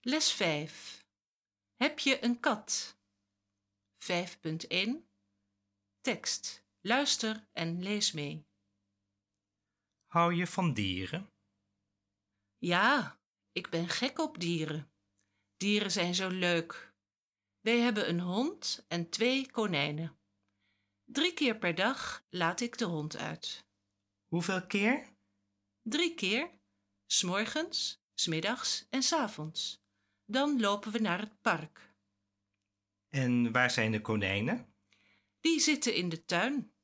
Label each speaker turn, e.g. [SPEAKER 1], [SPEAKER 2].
[SPEAKER 1] Les 5. Heb je een kat? 5.1. Tekst. Luister en lees mee.
[SPEAKER 2] Hou je van dieren?
[SPEAKER 1] Ja, ik ben gek op dieren. Dieren zijn zo leuk. Wij hebben een hond en 2 konijnen. 3 keer per dag laat ik de hond uit.
[SPEAKER 2] Hoeveel keer?
[SPEAKER 1] 3 keer, 's morgens, 's middags en 's avonds. Dan lopen we naar het park.
[SPEAKER 2] En waar zijn de konijnen?
[SPEAKER 1] Die zitten in de tuin.